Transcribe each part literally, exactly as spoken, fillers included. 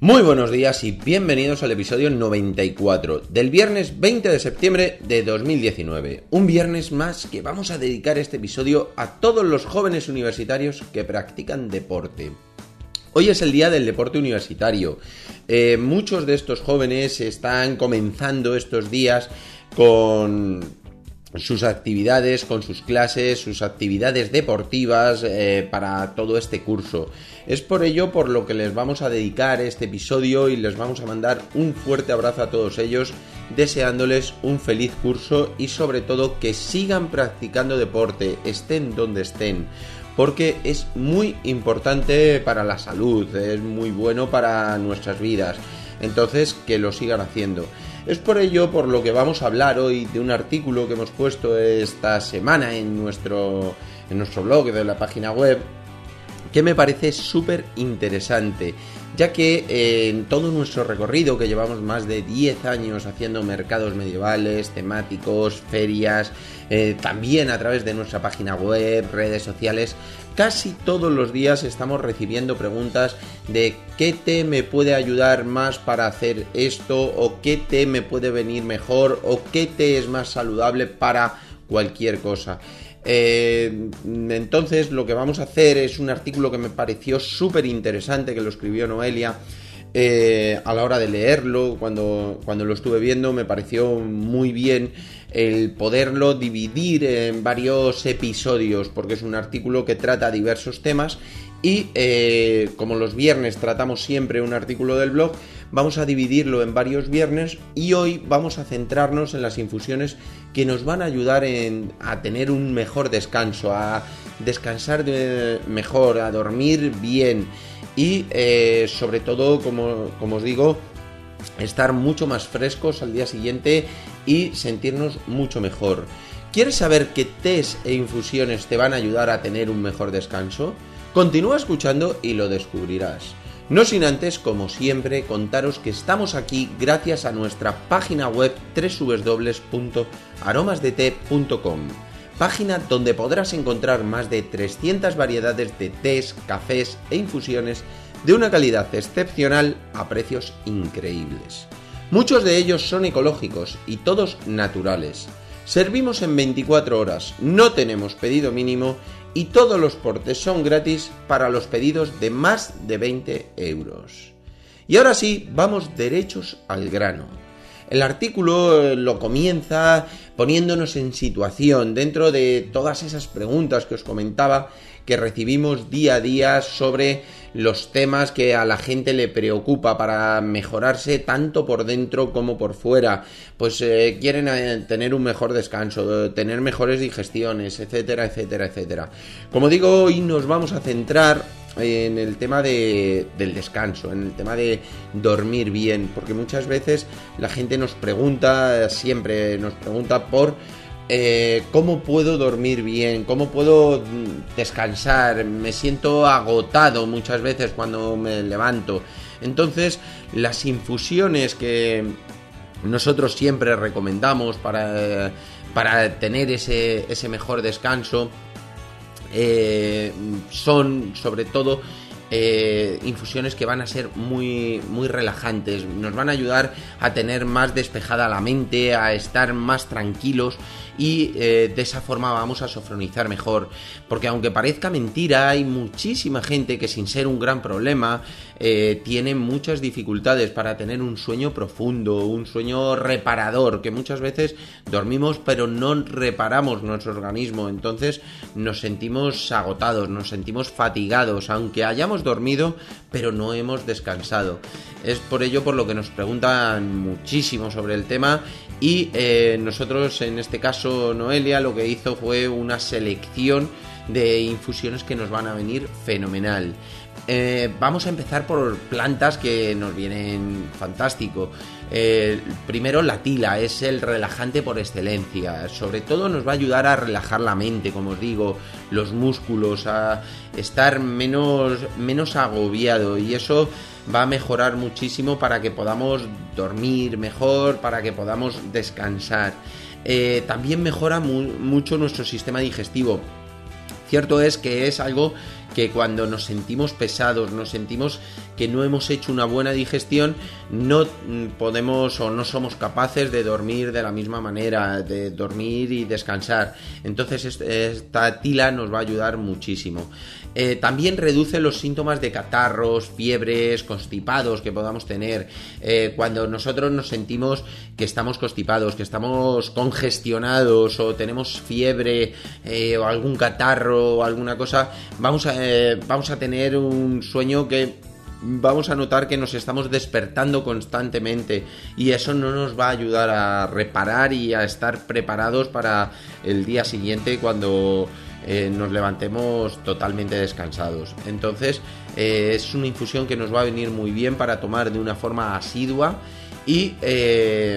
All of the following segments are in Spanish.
Muy buenos días y bienvenidos al episodio noventa y cuatro del viernes veinte de septiembre de dos mil diecinueve. Un viernes más que vamos a dedicar este episodio a todos los jóvenes universitarios que practican deporte. Hoy es el día del deporte universitario. Eh, muchos de estos jóvenes están comenzando estos días con sus actividades, con sus clases, sus actividades deportivas eh, para todo este curso. Es por ello por lo que les vamos a dedicar este episodio y les vamos a mandar un fuerte abrazo a todos ellos, deseándoles un feliz curso y sobre todo que sigan practicando deporte, estén donde estén, porque es muy importante para la salud, es muy bueno para nuestras vidas, entonces que lo sigan haciendo. Es por ello por lo que vamos a hablar hoy de un artículo que hemos puesto esta semana en nuestro, en nuestro blog de la página web, que me parece súper interesante, ya que eh, en todo nuestro recorrido, que llevamos más de diez años haciendo mercados medievales, temáticos, ferias, eh, también a través de nuestra página web, redes sociales, casi todos los días estamos recibiendo preguntas de qué té me puede ayudar más para hacer esto, o qué té me puede venir mejor, o qué té es más saludable para cualquier cosa. Eh, entonces lo que vamos a hacer es un artículo que me pareció súper interesante, que lo escribió Noelia. Eh, a la hora de leerlo, cuando, cuando lo estuve viendo, me pareció muy bien el poderlo dividir en varios episodios, porque es un artículo que trata diversos temas y eh, como los viernes tratamos siempre un artículo del blog, vamos a dividirlo en varios viernes y hoy vamos a centrarnos en las infusiones que nos van a ayudar en, a tener un mejor descanso, a descansar de, mejor, a dormir bien y eh, sobre todo, como, como os digo, estar mucho más frescos al día siguiente y sentirnos mucho mejor. ¿Quieres saber qué tés e infusiones te van a ayudar a tener un mejor descanso? Continúa escuchando y lo descubrirás. No sin antes, como siempre, contaros que estamos aquí gracias a nuestra página web doble u doble u doble u punto aromas de té punto com, página donde podrás encontrar más de trescientas variedades de tés, cafés e infusiones de una calidad excepcional a precios increíbles. Muchos de ellos son ecológicos y todos naturales. Servimos en veinticuatro horas, no tenemos pedido mínimo y todos los portes son gratis para los pedidos de más de veinte euros. Y ahora sí, vamos derechos al grano. El artículo lo comienza poniéndonos en situación dentro de todas esas preguntas que os comentaba que recibimos día a día sobre los temas que a la gente le preocupa para mejorarse tanto por dentro como por fuera. Pues eh, quieren eh, tener un mejor descanso, tener mejores digestiones, etcétera, etcétera, etcétera. Como digo, hoy nos vamos a centrar en el tema de, del descanso, en el tema de dormir bien, porque muchas veces la gente nos pregunta, siempre nos pregunta por eh, cómo puedo dormir bien, cómo puedo descansar, me siento agotado muchas veces cuando me levanto. Entonces, las infusiones que nosotros siempre recomendamos para, para tener ese, ese mejor descanso Eh, son sobre todo eh, infusiones que van a ser muy, muy relajantes, nos van a ayudar a tener más despejada la mente, a estar más tranquilos y eh, de esa forma vamos a sofronizar mejor, porque aunque parezca mentira, hay muchísima gente que sin ser un gran problema eh, tiene muchas dificultades para tener un sueño profundo, un sueño reparador, que muchas veces dormimos pero no reparamos nuestro organismo, entonces nos sentimos agotados, nos sentimos fatigados, aunque hayamos dormido pero no hemos descansado. Es por ello por lo que nos preguntan muchísimo sobre el tema y eh, nosotros, en este caso Noelia, lo que hizo fue una selección de infusiones que nos van a venir fenomenal. Eh, vamos a empezar por plantas que nos vienen fantástico. Eh, primero, la tila es el relajante por excelencia. Sobre todo nos va a ayudar a relajar la mente, como os digo, los músculos, a estar menos, menos agobiado, y eso va a mejorar muchísimo para que podamos dormir mejor, para que podamos descansar. Eh, también mejora mu- mucho nuestro sistema digestivo. Cierto es que es algo que cuando nos sentimos pesados, nos sentimos que no hemos hecho una buena digestión, no podemos o no somos capaces de dormir de la misma manera, de dormir y descansar. Entonces esta tila nos va a ayudar muchísimo. Eh, también reduce los síntomas de catarros, fiebres, constipados que podamos tener. Eh, cuando nosotros nos sentimos que estamos constipados, que estamos congestionados o tenemos fiebre eh, o algún catarro o alguna cosa, vamos a, eh, vamos a tener un sueño que vamos a notar que nos estamos despertando constantemente, y eso no nos va a ayudar a reparar y a estar preparados para el día siguiente cuando Eh, nos levantemos totalmente descansados. Entonces eh, es una infusión que nos va a venir muy bien para tomar de una forma asidua y eh,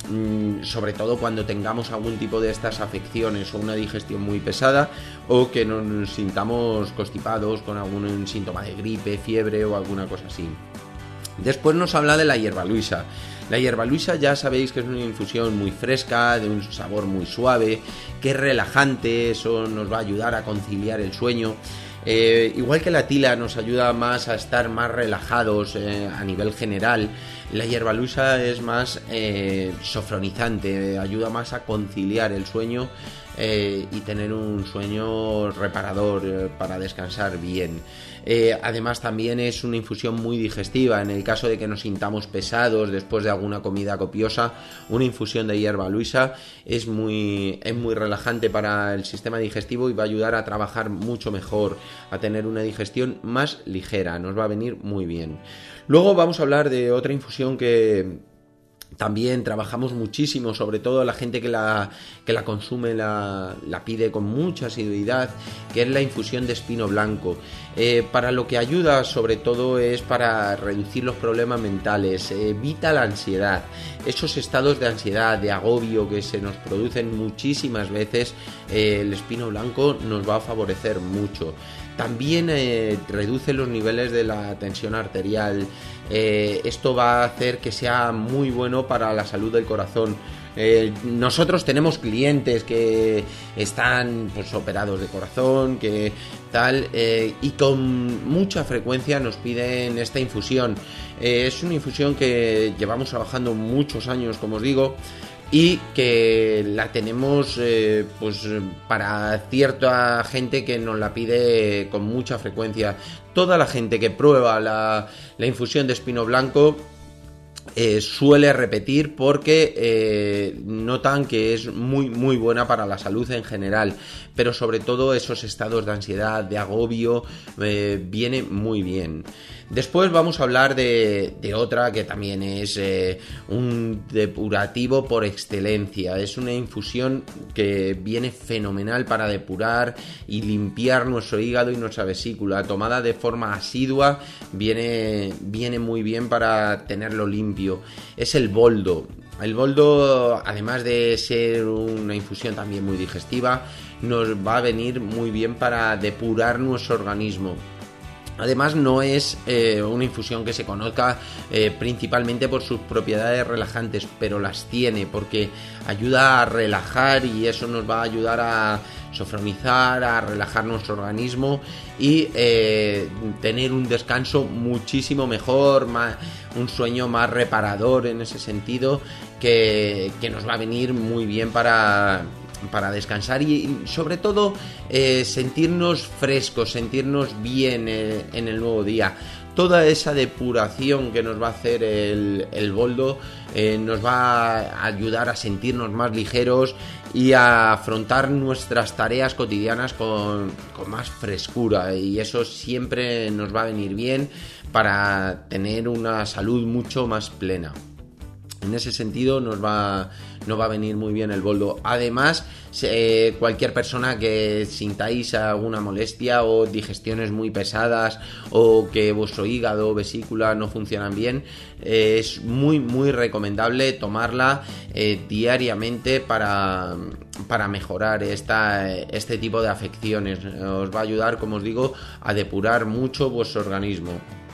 sobre todo cuando tengamos algún tipo de estas afecciones o una digestión muy pesada, o que nos sintamos constipados con algún síntoma de gripe, fiebre o alguna cosa así. Después nos habla de la hierba luisa. La hierba luisa ya sabéis que es una infusión muy fresca, de un sabor muy suave, que es relajante, eso nos va a ayudar a conciliar el sueño. Eh, igual que la tila nos ayuda más a estar más relajados eh, a nivel general, la hierba luisa es más eh, sofronizante, ayuda más a conciliar el sueño eh, y tener un sueño reparador eh, para descansar bien. Eh, además también es una infusión muy digestiva. En el caso de que nos sintamos pesados después de alguna comida copiosa, una infusión de hierba luisa es muy, es muy relajante para el sistema digestivo y va a ayudar a trabajar mucho mejor, a tener una digestión más ligera, nos va a venir muy bien. Luego vamos a hablar de otra infusión que también trabajamos muchísimo, sobre todo la gente que la, que la consume la, la pide con mucha asiduidad, que es la infusión de espino blanco. Eh, para lo que ayuda sobre todo es para reducir los problemas mentales, eh, evita la ansiedad, esos estados de ansiedad, de agobio que se nos producen muchísimas veces, eh, el espino blanco nos va a favorecer mucho. También eh, reduce los niveles de la tensión arterial. Eh, esto va a hacer que sea muy bueno para la salud del corazón. Eh, nosotros tenemos clientes que están pues operados de corazón, que tal, eh, y con mucha frecuencia nos piden esta infusión. Eh, es una infusión que llevamos trabajando muchos años, como os digo, y que la tenemos eh, pues para cierta gente que nos la pide con mucha frecuencia. Toda la gente que prueba la, la infusión de espino blanco eh, suele repetir porque eh, notan que es muy muy buena para la salud en general, pero sobre todo esos estados de ansiedad, de agobio, eh, viene muy bien. Después vamos a hablar de, de otra que también es eh, un depurativo por excelencia. Es una infusión que viene fenomenal para depurar y limpiar nuestro hígado y nuestra vesícula. Tomada de forma asidua viene, viene muy bien para tenerlo limpio. Es el boldo. El boldo, además de ser una infusión también muy digestiva, nos va a venir muy bien para depurar nuestro organismo. Además no es eh, una infusión que se conozca eh, principalmente por sus propiedades relajantes, pero las tiene porque ayuda a relajar y eso nos va a ayudar a sofronizar, a relajar nuestro organismo y eh, tener un descanso muchísimo mejor, más, un sueño más reparador en ese sentido, que, que nos va a venir muy bien para... para descansar y sobre todo eh, sentirnos frescos, sentirnos bien eh, en el nuevo día. Toda esa depuración que nos va a hacer el, el boldo eh, nos va a ayudar a sentirnos más ligeros y a afrontar nuestras tareas cotidianas con, con más frescura, y eso siempre nos va a venir bien para tener una salud mucho más plena. En ese sentido nos va, nos va a venir muy bien el boldo. Además, eh, cualquier persona que sintáis alguna molestia o digestiones muy pesadas o que vuestro hígado o vesícula no funcionan bien, eh, es muy muy recomendable tomarla eh, diariamente para, para mejorar esta, este tipo de afecciones. Os va a ayudar, como os digo, a depurar mucho vuestro organismo.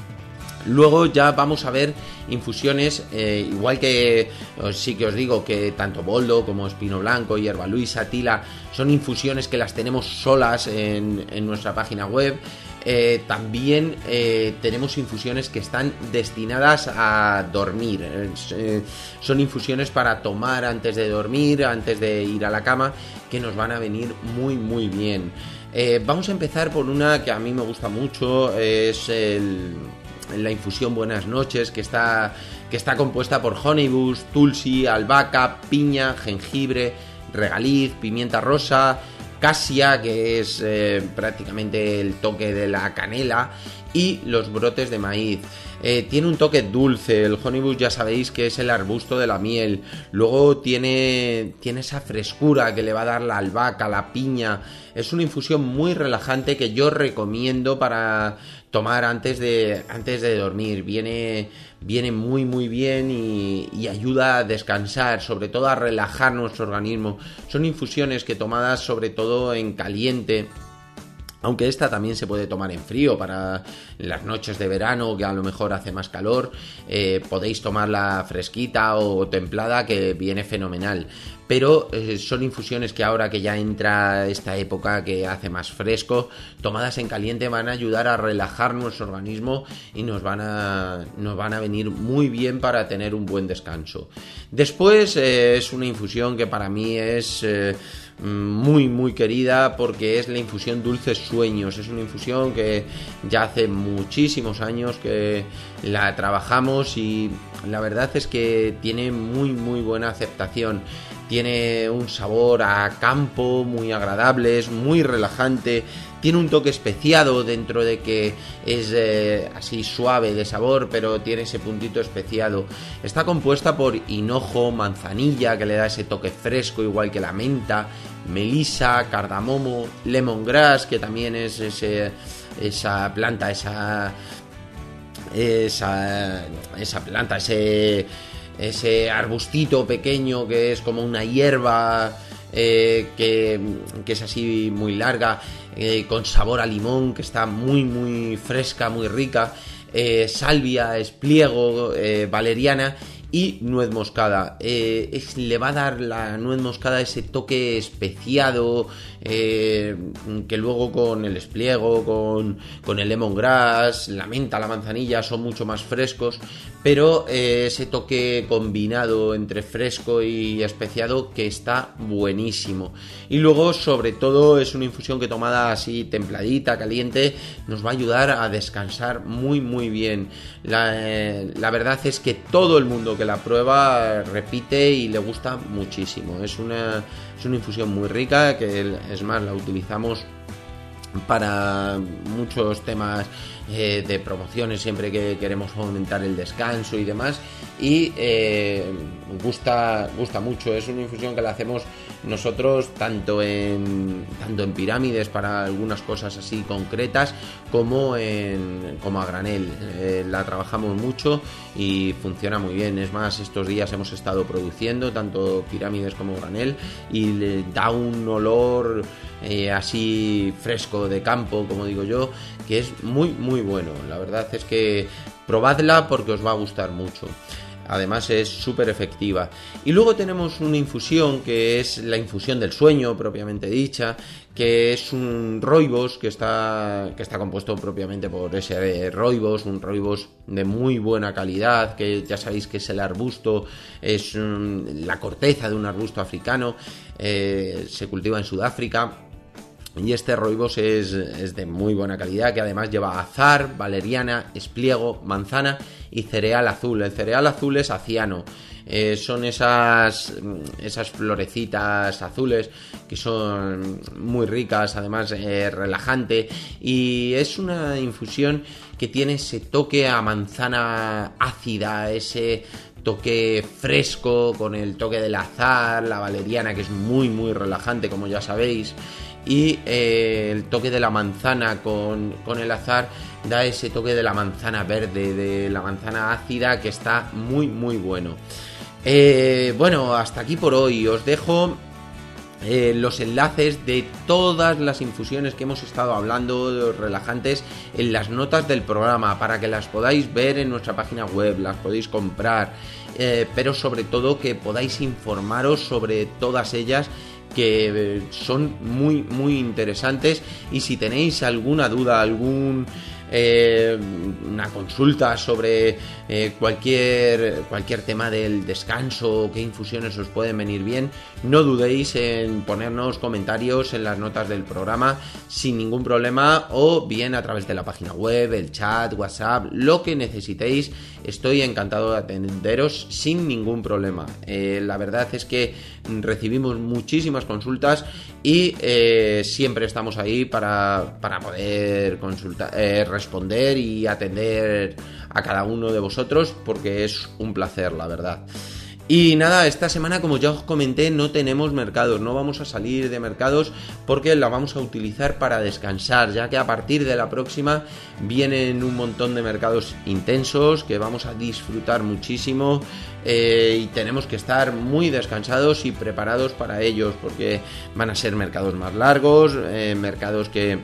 Luego ya vamos a ver infusiones, eh, igual que sí que os digo que tanto boldo como espino blanco, hierba luisa, tila, son infusiones que las tenemos solas en, en nuestra página web. Eh, también eh, tenemos infusiones que están destinadas a dormir. Eh, son infusiones para tomar antes de dormir, antes de ir a la cama, que nos van a venir muy muy bien. Eh, vamos a empezar por una que a mí me gusta mucho, es el, la infusión Buenas Noches, que está, que está compuesta por honeybush, tulsi, albahaca, piña, jengibre, regaliz, pimienta rosa, casia, que es eh, prácticamente el toque de la canela, y los brotes de maíz. Eh, tiene un toque dulce, el honeybush ya sabéis que es el arbusto de la miel. Luego tiene, tiene esa frescura que le va a dar la albahaca, la piña. Es una infusión muy relajante que yo recomiendo para tomar antes de, antes de dormir. Viene, viene muy muy bien y, y ayuda a descansar, sobre todo a relajar nuestro organismo. Son infusiones que tomadas sobre todo en caliente, aunque esta también se puede tomar en frío para las noches de verano, que a lo mejor hace más calor, eh, podéis tomarla fresquita o templada, que viene fenomenal. Pero eh, son infusiones que ahora que ya entra esta época que hace más fresco, tomadas en caliente van a ayudar a relajar nuestro organismo y nos van a, nos van a venir muy bien para tener un buen descanso. Después eh, es una infusión que para mí es Eh, muy muy querida, porque es la infusión Dulces Sueños. Es una infusión que ya hace muchísimos años que la trabajamos y la verdad es que tiene muy muy buena aceptación. Tiene un sabor a campo muy agradable, es muy relajante, tiene un toque especiado dentro de que es eh, así suave de sabor, pero tiene ese puntito especiado. Está compuesta por hinojo, manzanilla, que le da ese toque fresco igual que la menta, melisa, cardamomo, lemongrass, que también es ese, esa planta, esa, esa, esa planta, ese... ese arbustito pequeño que es como una hierba eh, que, que es así muy larga, eh, con sabor a limón, que está muy muy fresca, muy rica, eh, salvia, espliego, eh, valeriana y nuez moscada. Eh, es, le va a dar la nuez moscada ese toque especiado, eh, que luego con el espliego, con, con el lemongrass, la menta, la manzanilla son mucho más frescos, pero eh, ese toque combinado entre fresco y especiado que está buenísimo. Y luego sobre todo es una infusión que tomada así templadita, caliente, nos va a ayudar a descansar muy muy bien. La, eh, la verdad es que todo el mundo que la prueba repite y le gusta muchísimo. Es una, es una infusión muy rica, que es más, la utilizamos para muchos temas eh, de promociones siempre que queremos aumentar el descanso y demás, y eh, gusta, gusta mucho. Es una infusión que la hacemos nosotros tanto en tanto en pirámides para algunas cosas así concretas, como en como a granel. Eh, la trabajamos mucho y funciona muy bien. Es más, estos días hemos estado produciendo tanto pirámides como granel y le da un olor eh, así fresco de campo, como digo yo, que es muy muy bueno. La verdad es que probadla porque os va a gustar mucho. Además es súper efectiva. Y luego tenemos una infusión que es la infusión del sueño propiamente dicha, que es un rooibos que está, que está compuesto propiamente por ese rooibos, un rooibos de muy buena calidad, que ya sabéis que es el arbusto, es um, la corteza de un arbusto africano, eh, se cultiva en Sudáfrica. Y este rooibos es, es de muy buena calidad, que además lleva azahar, valeriana, espliego, manzana y cereal azul. El cereal azul es aciano. Eh, son esas, esas florecitas azules que son muy ricas, además eh, relajante, y es una infusión que tiene ese toque a manzana ácida, ese toque fresco con el toque del azahar, la valeriana, que es muy muy relajante, como ya sabéis, y eh, el toque de la manzana con, con el azahar da ese toque de la manzana verde, de la manzana ácida, que está muy muy bueno. Eh, bueno, hasta aquí por hoy. Os dejo eh, los enlaces de todas las infusiones que hemos estado hablando, relajantes, en las notas del programa, para que las podáis ver en nuestra página web, las podéis comprar, eh, pero sobre todo que podáis informaros sobre todas ellas, que son muy muy interesantes, y si tenéis alguna duda, algún eh, una consulta sobre eh, cualquier cualquier tema del descanso, qué infusiones os pueden venir bien, no dudéis en ponernos comentarios en las notas del programa sin ningún problema, o bien a través de la página web, el chat, WhatsApp, lo que necesitéis. Estoy encantado de atenderos sin ningún problema. Eh, la verdad es que recibimos muchísimas consultas y eh, siempre estamos ahí para, para poder consultar, eh, responder y atender a cada uno de vosotros, porque es un placer, la verdad. Y nada, esta semana, como ya os comenté, no tenemos mercados, no vamos a salir de mercados porque la vamos a utilizar para descansar, ya que a partir de la próxima vienen un montón de mercados intensos que vamos a disfrutar muchísimo, eh, y tenemos que estar muy descansados y preparados para ellos, porque van a ser mercados más largos, eh, mercados que...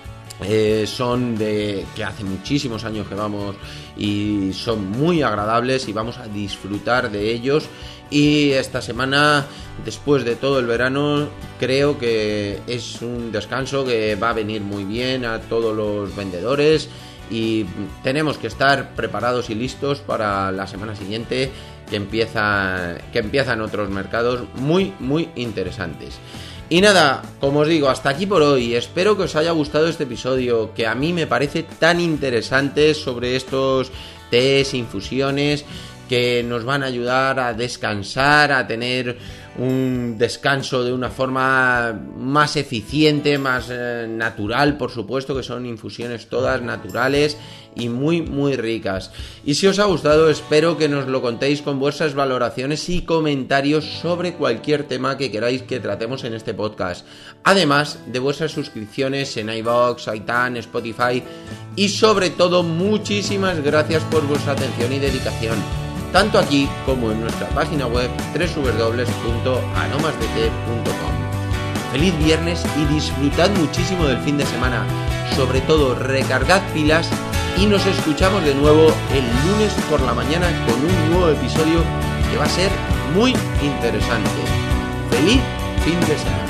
Eh, son de que hace muchísimos años que vamos y son muy agradables y vamos a disfrutar de ellos. Y esta semana, después de todo el verano, creo que es un descanso que va a venir muy bien a todos los vendedores, y tenemos que estar preparados y listos para la semana siguiente, que empieza, que empiezan otros mercados muy muy interesantes. Y nada, como os digo, hasta aquí por hoy. Espero que os haya gustado este episodio, que a mí me parece tan interesante, sobre estos tés, infusiones, que nos van a ayudar a descansar, a tener un descanso de una forma más eficiente, más eh, natural, por supuesto, que son infusiones todas naturales y muy muy ricas. Y si os ha gustado, espero que nos lo contéis con vuestras valoraciones y comentarios sobre cualquier tema que queráis que tratemos en este podcast, además de vuestras suscripciones en iVoox, iTunes, Spotify, y sobre todo muchísimas gracias por vuestra atención y dedicación, tanto aquí como en nuestra página web doble u doble u doble u punto anomasdt punto com. Feliz viernes y disfrutad muchísimo del fin de semana. Sobre todo, recargad pilas y nos escuchamos de nuevo el lunes por la mañana con un nuevo episodio que va a ser muy interesante. ¡Feliz fin de semana!